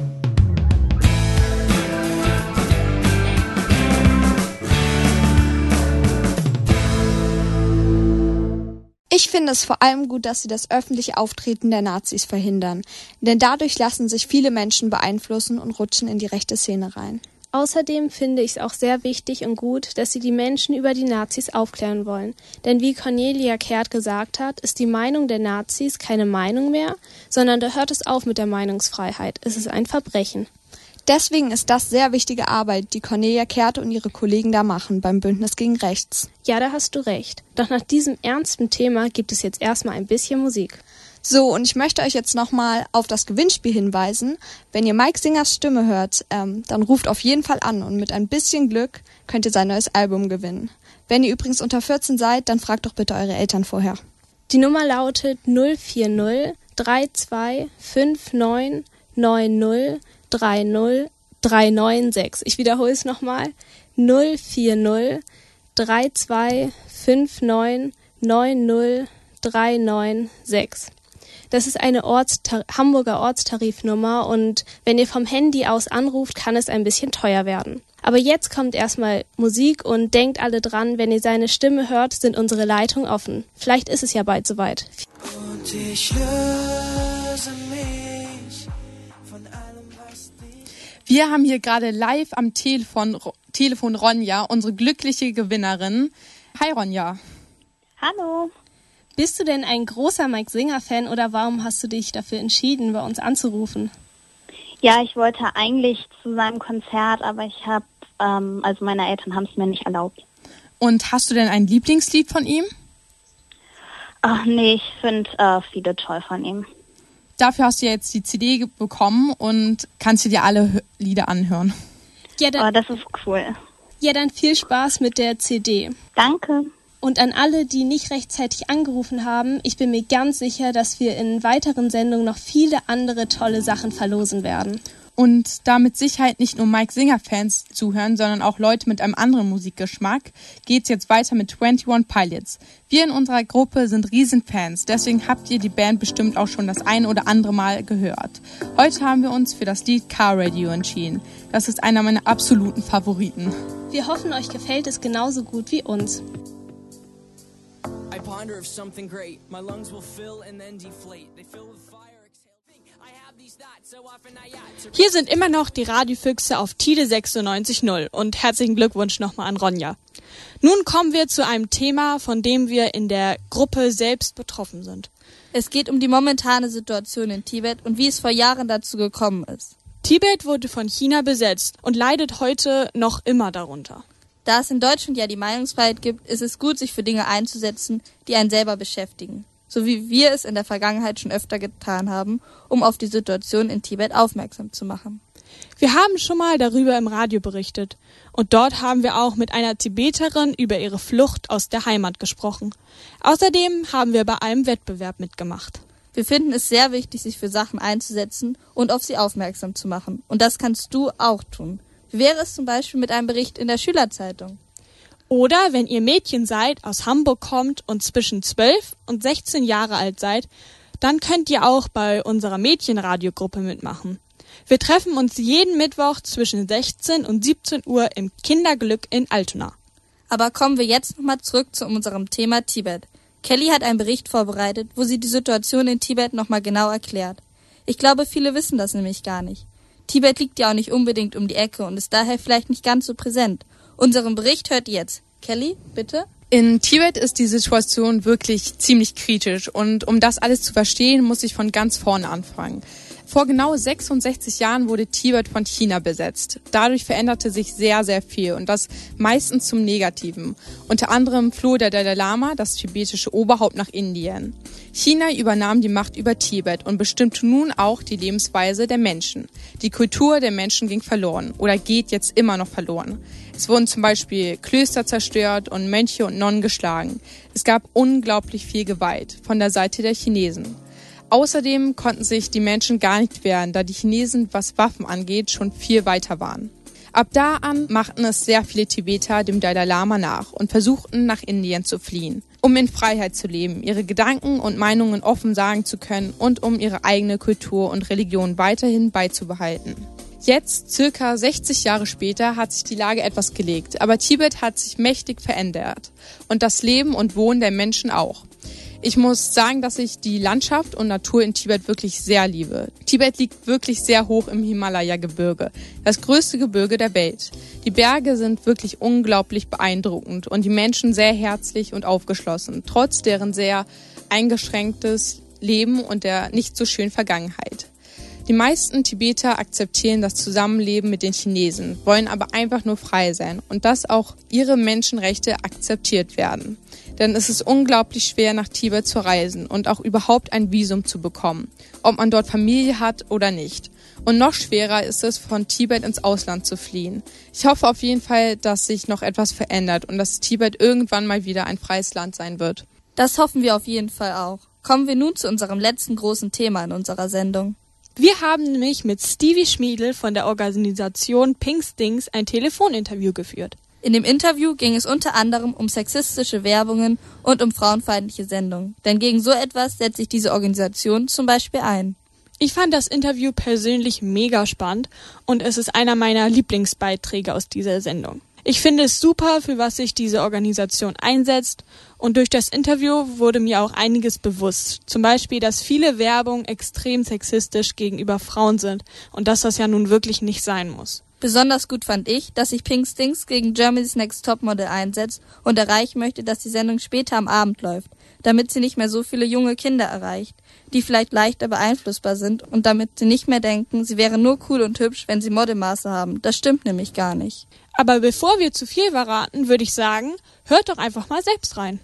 S5: Ich finde es vor allem gut, dass sie das öffentliche Auftreten der Nazis verhindern, denn dadurch lassen sich viele Menschen beeinflussen und rutschen in die rechte Szene rein.
S8: Außerdem finde ich es auch sehr wichtig und gut, dass sie die Menschen über die Nazis aufklären wollen. Denn wie Cornelia Kehrt gesagt hat, ist die Meinung der Nazis keine Meinung mehr, sondern da hört es auf mit der Meinungsfreiheit. Es ist ein Verbrechen.
S5: Deswegen ist das sehr wichtige Arbeit, die Cornelia Kehrt und ihre Kollegen da machen beim Bündnis gegen Rechts.
S8: Ja, da hast du recht. Doch nach diesem ernsten Thema gibt es jetzt erstmal ein bisschen Musik.
S5: So, und ich möchte euch jetzt nochmal auf das Gewinnspiel hinweisen. Wenn ihr Mike Singers Stimme hört, ähm, dann ruft auf jeden Fall an und mit ein bisschen Glück könnt ihr sein neues Album gewinnen. Wenn ihr übrigens unter vierzehn seid, dann fragt doch bitte eure Eltern vorher.
S8: Die Nummer lautet null vier null drei zwei fünf neun neun null drei null drei neun sechs. Ich wiederhole es nochmal. null vier null drei zwei fünf neun neun null drei neun sechs. Das ist eine Ortstar- Hamburger Ortstarifnummer und wenn ihr vom Handy aus anruft, kann es ein bisschen teuer werden. Aber jetzt kommt erstmal Musik und denkt alle dran, wenn ihr seine Stimme hört, sind unsere Leitungen offen. Vielleicht ist es ja bald soweit. Und ich löse mich
S4: von allem, was Wir haben hier gerade live am Telefon, Telefon Ronja, unsere glückliche Gewinnerin. Hi Ronja.
S12: Hallo.
S8: Bist du denn ein großer Mike Singer-Fan oder warum hast du dich dafür entschieden, bei uns anzurufen?
S12: Ja, ich wollte eigentlich zu seinem Konzert, aber ich habe, ähm, also meine Eltern haben es mir nicht erlaubt.
S4: Und hast du denn ein Lieblingslied von ihm?
S12: Ach nee, ich finde äh, viele toll von ihm.
S4: Dafür hast du jetzt die C D bekommen und kannst du dir alle Lieder anhören.
S8: Ja, dann,
S12: oh, das ist cool.
S8: Ja, dann viel Spaß mit der C D.
S12: Danke.
S8: Und an alle, die nicht rechtzeitig angerufen haben, ich bin mir ganz sicher, dass wir in weiteren Sendungen noch viele andere tolle Sachen verlosen werden.
S4: Und da mit Sicherheit nicht nur Mike Singer-Fans zuhören, sondern auch Leute mit einem anderen Musikgeschmack, geht's jetzt weiter mit einundzwanzig Pilots. Wir in unserer Gruppe sind Riesenfans, deswegen habt ihr die Band bestimmt auch schon das ein oder andere Mal gehört. Heute haben wir uns für das Lied Car Radio entschieden. Das ist einer meiner absoluten Favoriten.
S8: Wir hoffen, euch gefällt es genauso gut wie uns.
S13: I ponder of something great. My lungs will fill and then deflate. They fill with fire.
S6: Hier sind immer noch die Radiofüchse auf Tide sechsundneunzig Komma null und herzlichen Glückwunsch nochmal an Ronja. Nun kommen wir zu einem Thema, von dem wir in der Gruppe selbst betroffen sind.
S7: Es geht um die momentane Situation in Tibet und wie es vor Jahren dazu gekommen ist.
S6: Tibet wurde von China besetzt und leidet heute noch immer darunter.
S7: Da es in Deutschland ja die Meinungsfreiheit gibt, ist es gut, sich für Dinge einzusetzen, die einen selber beschäftigen. So wie wir es in der Vergangenheit schon öfter getan haben, um auf die Situation in Tibet aufmerksam zu machen.
S6: Wir haben schon mal darüber im Radio berichtet und dort haben wir auch mit einer Tibeterin über ihre Flucht aus der Heimat gesprochen. Außerdem haben wir bei einem Wettbewerb mitgemacht.
S7: Wir finden es sehr wichtig, sich für Sachen einzusetzen und auf sie aufmerksam zu machen. Und das kannst du auch tun. Wie wäre es zum Beispiel mit einem Bericht in der Schülerzeitung?
S6: Oder wenn ihr Mädchen seid, aus Hamburg kommt und zwischen zwölf und sechzehn Jahre alt seid, dann könnt ihr auch bei unserer Mädchenradiogruppe mitmachen. Wir treffen uns jeden Mittwoch zwischen sechzehn und siebzehn Uhr im Kinderglück in Altona.
S7: Aber kommen wir jetzt nochmal zurück zu unserem Thema Tibet. Kelly hat einen Bericht vorbereitet, wo sie die Situation in Tibet nochmal genau erklärt. Ich glaube, viele wissen das nämlich gar nicht. Tibet liegt ja auch nicht unbedingt um die Ecke und ist daher vielleicht nicht ganz so präsent. Unseren Bericht hört ihr jetzt. Kelly, bitte?
S4: In Tibet ist die Situation wirklich ziemlich kritisch und um das alles zu verstehen, muss ich von ganz vorne anfangen. Vor genau sechsundsechzig Jahren wurde Tibet von China besetzt. Dadurch veränderte sich sehr, sehr viel und das meistens zum Negativen. Unter anderem floh der Dalai Lama, das tibetische Oberhaupt, nach Indien. China übernahm die Macht über Tibet und bestimmte nun auch die Lebensweise der Menschen. Die Kultur der Menschen ging verloren oder geht jetzt immer noch verloren. Es wurden zum Beispiel Klöster zerstört und Mönche und Nonnen geschlagen. Es gab unglaublich viel Gewalt von der Seite der Chinesen. Außerdem konnten sich die Menschen gar nicht wehren, da die Chinesen, was Waffen angeht, schon viel weiter waren. Ab da an machten es sehr viele Tibeter dem Dalai Lama nach und versuchten, nach Indien zu fliehen, um in Freiheit zu leben, ihre Gedanken und Meinungen offen sagen zu können und um ihre eigene Kultur und Religion weiterhin beizubehalten. Jetzt, circa sechzig Jahre später, hat sich die Lage etwas gelegt, aber Tibet hat sich mächtig verändert und das Leben und Wohnen der Menschen auch. Ich muss sagen, dass ich die Landschaft und Natur in Tibet wirklich sehr liebe. Tibet liegt wirklich sehr hoch im Himalaya-Gebirge, das größte Gebirge der Welt. Die Berge sind wirklich unglaublich beeindruckend und die Menschen sehr herzlich und aufgeschlossen, trotz deren sehr eingeschränktes Leben und der nicht so schönen Vergangenheit. Die meisten Tibeter akzeptieren das Zusammenleben mit den Chinesen, wollen aber einfach nur frei sein und dass auch ihre Menschenrechte akzeptiert werden. Denn es ist unglaublich schwer, nach Tibet zu reisen und auch überhaupt ein Visum zu bekommen, ob man dort Familie hat oder nicht. Und noch schwerer ist es, von Tibet ins Ausland zu fliehen. Ich hoffe auf jeden Fall, dass sich noch etwas verändert und dass Tibet irgendwann mal wieder ein freies Land sein wird.
S7: Das hoffen wir auf jeden Fall auch. Kommen wir nun zu unserem letzten großen Thema in unserer Sendung.
S6: Wir haben nämlich mit Stevie Schmiedl von der Organisation Pink Stings ein Telefoninterview geführt.
S7: In dem Interview ging es unter anderem um sexistische Werbungen und um frauenfeindliche Sendungen. Denn gegen so etwas setzt sich diese Organisation zum Beispiel ein.
S6: Ich fand das Interview persönlich mega spannend und es ist einer meiner Lieblingsbeiträge aus dieser Sendung. Ich finde es super, für was sich diese Organisation einsetzt und durch das Interview wurde mir auch einiges bewusst. Zum Beispiel, dass viele Werbung extrem sexistisch gegenüber Frauen sind und dass das ja nun wirklich nicht sein muss.
S7: Besonders gut fand ich, dass sich Pink Stings gegen Germany's Next Topmodel einsetzt und erreichen möchte, dass die Sendung später am Abend läuft, damit sie nicht mehr so viele junge Kinder erreicht, die vielleicht leichter beeinflussbar sind und damit sie nicht mehr denken, sie wären nur cool und hübsch, wenn sie Modelmaße haben. Das stimmt nämlich gar nicht.
S6: Aber bevor wir zu viel verraten, würde ich sagen, hört doch einfach mal selbst rein.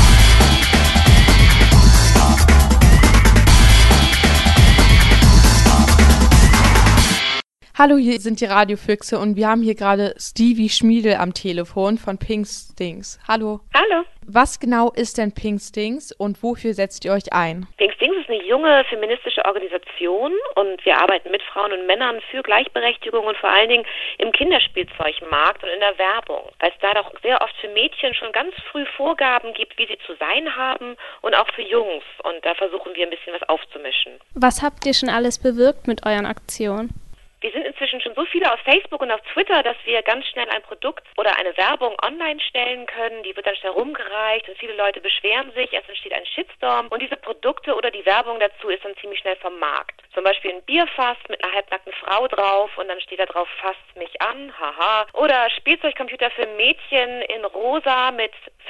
S4: Hallo, hier sind die Radiofüchse und wir haben hier gerade Stevie Schmiedl am Telefon von Pink Stings. Hallo.
S14: Hallo.
S4: Was genau ist denn Pink Stings und wofür setzt ihr euch ein?
S14: Pink Stings ist eine junge feministische Organisation und wir arbeiten mit Frauen und Männern für Gleichberechtigung und vor allen Dingen im Kinderspielzeugmarkt und in der Werbung, weil es da doch sehr oft für Mädchen schon ganz früh Vorgaben gibt, wie sie zu sein haben und auch für Jungs und da versuchen wir ein bisschen was aufzumischen.
S8: Was habt ihr schon alles bewirkt mit euren Aktionen?
S14: Wir sind inzwischen schon so viele auf Facebook und auf Twitter, dass wir ganz schnell ein Produkt oder eine Werbung online stellen können. Die wird dann schnell rumgereicht und viele Leute beschweren sich. Es entsteht ein Shitstorm und diese Produkte oder die Werbung dazu ist dann ziemlich schnell vom Markt. Zum Beispiel ein Bierfass mit einer halbnackten Frau drauf und dann steht da drauf, fasst mich an, haha. Oder Spielzeugcomputer für Mädchen in rosa mit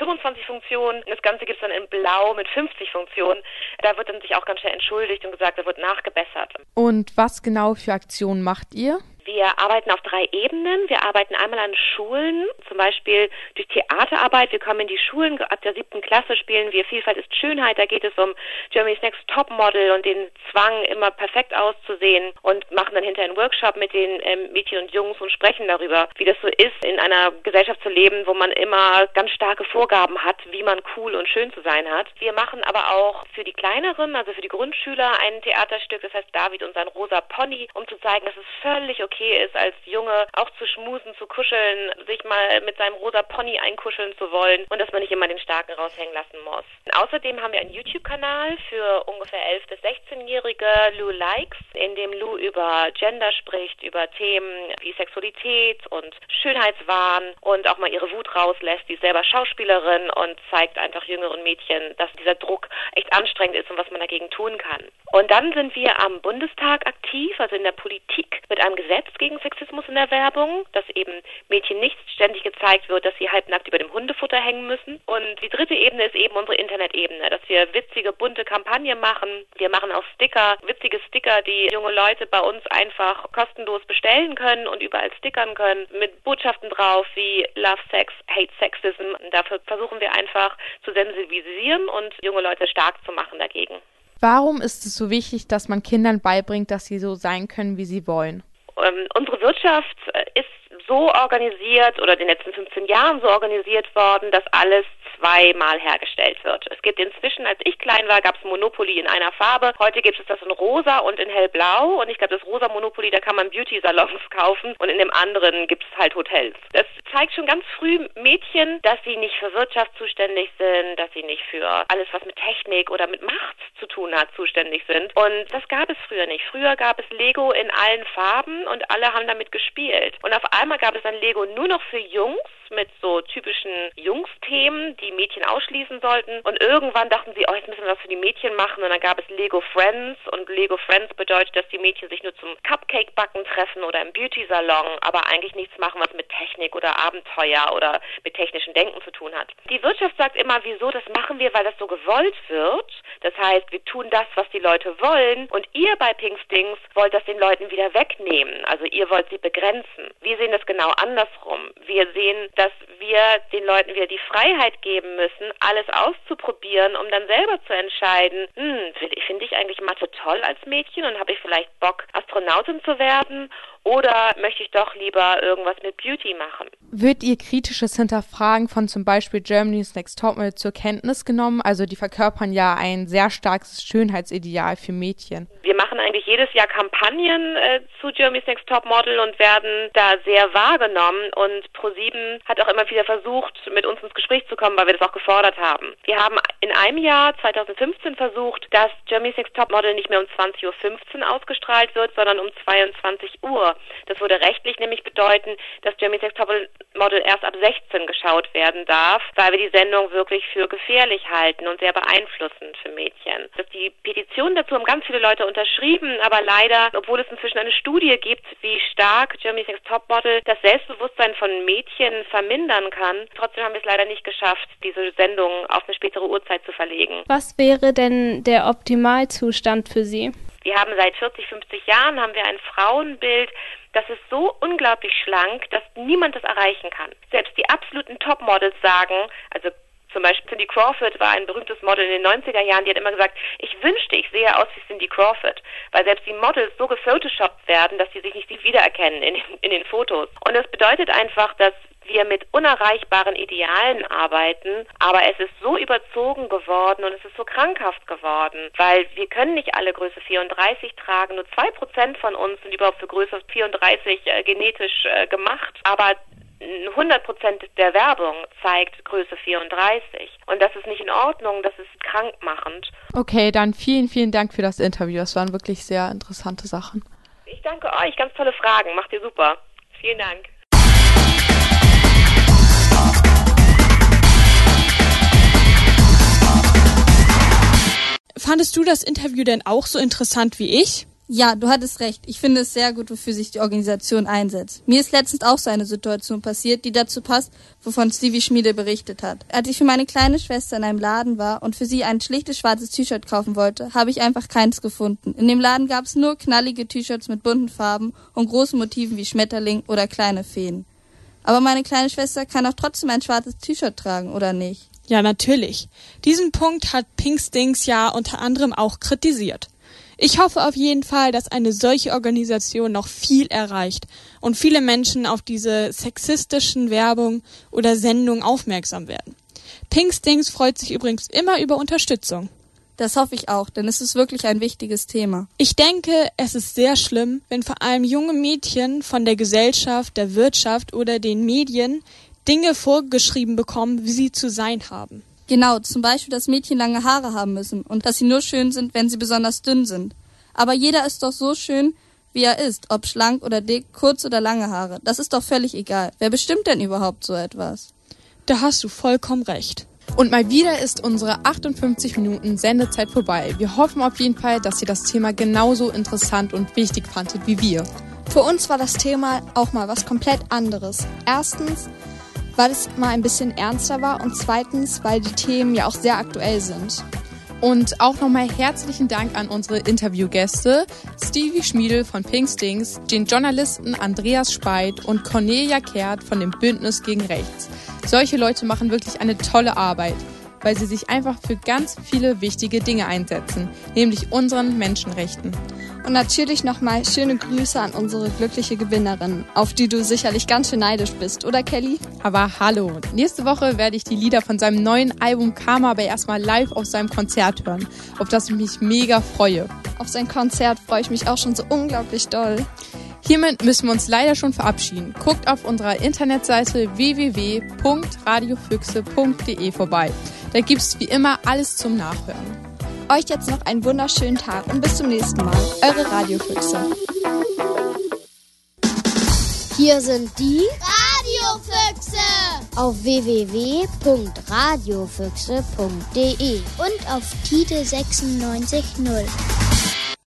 S14: fünfundzwanzig Funktionen. Das Ganze gibt es dann in Blau mit fünfzig Funktionen. Da wird dann sich auch ganz schnell entschuldigt und gesagt, da wird nachgebessert.
S4: Und was genau für Aktionen macht ihr?
S14: Wir arbeiten auf drei Ebenen. Wir arbeiten einmal an Schulen, zum Beispiel durch Theaterarbeit. Wir kommen in die Schulen. Ab der siebten Klasse spielen wir Vielfalt ist Schönheit. Da geht es um Germany's Next Topmodel und den Zwang, immer perfekt auszusehen, und machen dann hinterher einen Workshop mit den ähm, Mädchen und Jungs und sprechen darüber, wie das so ist, in einer Gesellschaft zu leben, wo man immer ganz starke Vorgaben hat, wie man cool und schön zu sein hat. Wir machen aber auch für die Kleineren, also für die Grundschüler, ein Theaterstück, das heißt David und sein rosa Pony, um zu zeigen, dass es völlig okay okay ist, als Junge auch zu schmusen, zu kuscheln, sich mal mit seinem rosa Pony einkuscheln zu wollen und dass man nicht immer den Starken raushängen lassen muss. Und außerdem haben wir einen YouTube-Kanal für ungefähr elf- bis sechzehnjährige Lou Likes, in dem Lou über Gender spricht, über Themen wie Sexualität und Schönheitswahn und auch mal ihre Wut rauslässt. Die ist selber Schauspielerin und zeigt einfach jüngeren Mädchen, dass dieser Druck echt anstrengend ist und was man dagegen tun kann. Und dann sind wir am Bundestag aktiv, also in der Politik, mit einem Gesetz gegen Sexismus in der Werbung, dass eben Mädchen nicht ständig gezeigt wird, dass sie halbnackt über dem Hundefutter hängen müssen. Und die dritte Ebene ist eben unsere Internetebene, dass wir witzige, bunte Kampagnen machen. Wir machen auch Sticker, witzige Sticker, die junge Leute bei uns einfach kostenlos bestellen können und überall stickern können, mit Botschaften drauf wie Love Sex, Hate Sexism. Und dafür versuchen wir einfach zu sensibilisieren und junge Leute stark zu machen dagegen.
S4: Warum ist es so wichtig, dass man Kindern beibringt, dass sie so sein können, wie sie wollen?
S14: Ähm, unsere Wirtschaft ist so organisiert oder in den letzten fünfzehn Jahren so organisiert worden, dass alles zweimal hergestellt wird. Es gibt inzwischen, als ich klein war, gab es Monopoly in einer Farbe. Heute gibt es das in rosa und in hellblau. Und ich glaube, das rosa Monopoly, da kann man Beauty-Salons kaufen. Und in dem anderen gibt es halt Hotels. Das zeigt schon ganz früh Mädchen, dass sie nicht für Wirtschaft zuständig sind, dass sie nicht für alles, was mit Technik oder mit Macht zu tun hat, zuständig sind. Und das gab es früher nicht. Früher gab es Lego in allen Farben und alle haben damit gespielt. Und auf einmal gab es dann Lego nur noch für Jungs mit so typischen Jungs-Themen, die Mädchen ausschließen sollten. Und irgendwann dachten sie, oh, jetzt müssen wir was für die Mädchen machen. Und dann gab es Lego Friends. Und Lego Friends bedeutet, dass die Mädchen sich nur zum Cupcake-Backen treffen oder im Beauty-Salon, aber eigentlich nichts machen, was mit Technik oder Abenteuer oder mit technischem Denken zu tun hat. Die Wirtschaft sagt immer, wieso, das machen wir, weil das so gewollt wird. Das heißt, wir tun das, was die Leute wollen. Und ihr bei Pinkstings wollt das den Leuten wieder wegnehmen. Also ihr wollt sie begrenzen. Wir sehen das genau andersrum. Wir sehen, dass wir den Leuten wieder die Freiheit geben müssen, alles auszuprobieren, um dann selber zu entscheiden, hm, finde ich eigentlich Mathe toll als Mädchen und habe ich vielleicht Bock, Astronautin zu werden, oder möchte ich doch lieber irgendwas mit Beauty machen?
S4: Wird ihr kritisches Hinterfragen von zum Beispiel Germany's Next Topmodel zur Kenntnis genommen? Also die verkörpern ja ein sehr starkes Schönheitsideal für Mädchen.
S14: Wir machen eigentlich jedes Jahr Kampagnen äh, zu Germany's Next Topmodel und werden da sehr wahrgenommen. Und ProSieben hat auch immer wieder versucht, mit uns ins Gespräch zu kommen, weil wir das auch gefordert haben. Wir haben in einem Jahr, zweitausendfünfzehn, versucht, dass Germany's Next Topmodel nicht mehr um zwanzig Uhr fünfzehn ausgestrahlt wird, sondern um zweiundzwanzig Uhr. Das würde rechtlich nämlich bedeuten, dass Germany's Next Topmodel erst ab sechzehn geschaut werden darf, weil wir die Sendung wirklich für gefährlich halten und sehr beeinflussend für Mädchen. Das die Petition dazu haben ganz viele Leute unterschrieben, aber leider, obwohl es inzwischen eine Studie gibt, wie stark Germany's Next Topmodel das Selbstbewusstsein von Mädchen vermindern kann, trotzdem haben wir es leider nicht geschafft, diese Sendung auf eine spätere Uhrzeit zu verlegen.
S8: Was wäre denn der Optimalzustand für Sie?
S14: Wir haben seit vierzig, fünfzig Jahren haben wir ein Frauenbild, das ist so unglaublich schlank, dass niemand das erreichen kann. Selbst die absoluten Topmodels sagen, also zum Beispiel Cindy Crawford war ein berühmtes Model in den neunziger Jahren, die hat immer gesagt, ich wünschte, ich sehe aus wie Cindy Crawford, weil selbst die Models so gefotoshoppt werden, dass sie sich nicht wiedererkennen in den, in den Fotos. Und das bedeutet einfach, dass wir mit unerreichbaren Idealen arbeiten, aber es ist so überzogen geworden und es ist so krankhaft geworden, weil wir können nicht alle Größe vierunddreißig tragen, nur zwei Prozent von uns sind überhaupt für Größe vierunddreißig äh, genetisch äh, gemacht, aber hundert Prozent der Werbung zeigt Größe vierunddreißig. Und das ist nicht in Ordnung, das ist krankmachend.
S4: Okay, dann vielen, vielen Dank für das Interview. Das waren wirklich sehr interessante Sachen.
S14: Ich danke euch, ganz tolle Fragen. Macht ihr super. Vielen Dank.
S6: Fandest du das Interview denn auch so interessant wie ich?
S7: Ja, du hattest recht. Ich finde es sehr gut, wofür sich die Organisation einsetzt. Mir ist letztens auch so eine Situation passiert, die dazu passt, wovon Stevie Schmiede berichtet hat. Als ich für meine kleine Schwester in einem Laden war und für sie ein schlichtes schwarzes T-Shirt kaufen wollte, habe ich einfach keins gefunden. In dem Laden gab es nur knallige T-Shirts mit bunten Farben und großen Motiven wie Schmetterling oder kleine Feen. Aber meine kleine Schwester kann auch trotzdem ein schwarzes T-Shirt tragen, oder nicht?
S6: Ja, natürlich. Diesen Punkt hat Pinkstings ja unter anderem auch kritisiert. Ich hoffe auf jeden Fall, dass eine solche Organisation noch viel erreicht und viele Menschen auf diese sexistischen Werbung oder Sendungen aufmerksam werden. Pinkstings freut sich übrigens immer über Unterstützung.
S7: Das hoffe ich auch, denn es ist wirklich ein wichtiges Thema.
S6: Ich denke, es ist sehr schlimm, wenn vor allem junge Mädchen von der Gesellschaft, der Wirtschaft oder den Medien Dinge vorgeschrieben bekommen, wie sie zu sein haben.
S7: Genau, zum Beispiel, dass Mädchen lange Haare haben müssen und dass sie nur schön sind, wenn sie besonders dünn sind. Aber jeder ist doch so schön, wie er ist, ob schlank oder dick, kurz oder lange Haare. Das ist doch völlig egal. Wer bestimmt denn überhaupt so etwas?
S6: Da hast du vollkommen recht.
S4: Und mal wieder ist unsere achtundfünfzig Minuten Sendezeit vorbei. Wir hoffen auf jeden Fall, dass ihr das Thema genauso interessant und wichtig fandet wie wir.
S5: Für uns war das Thema auch mal was komplett anderes. Erstens, weil es mal ein bisschen ernster war und zweitens, weil die Themen ja auch sehr aktuell sind.
S4: Und auch nochmal herzlichen Dank an unsere Interviewgäste Stevie Schmiede von Pinkstings, den Journalisten Andreas Speit und Cornelia Kehrt von dem Bündnis gegen Rechts. Solche Leute machen wirklich eine tolle Arbeit, weil sie sich einfach für ganz viele wichtige Dinge einsetzen, nämlich unseren Menschenrechten.
S5: Und natürlich nochmal schöne Grüße an unsere glückliche Gewinnerin, auf die du sicherlich ganz schön neidisch bist, oder Kelly?
S4: Aber hallo, nächste Woche werde ich die Lieder von seinem neuen Album Karma aber erstmal live auf seinem Konzert hören, auf das ich mich mega freue.
S5: Auf sein Konzert freue ich mich auch schon so unglaublich doll.
S4: Hiermit müssen wir uns leider schon verabschieden. Guckt auf unserer Internetseite w w w punkt radiofüchse punkt d e vorbei. Da gibt's wie immer alles zum Nachhören.
S5: Euch jetzt noch einen wunderschönen Tag und bis zum nächsten Mal. Eure Radiofüchse.
S1: Hier sind die Radiofüchse auf w w w punkt radiofüchse punkt d e und auf Tide sechsundneunzig Komma null.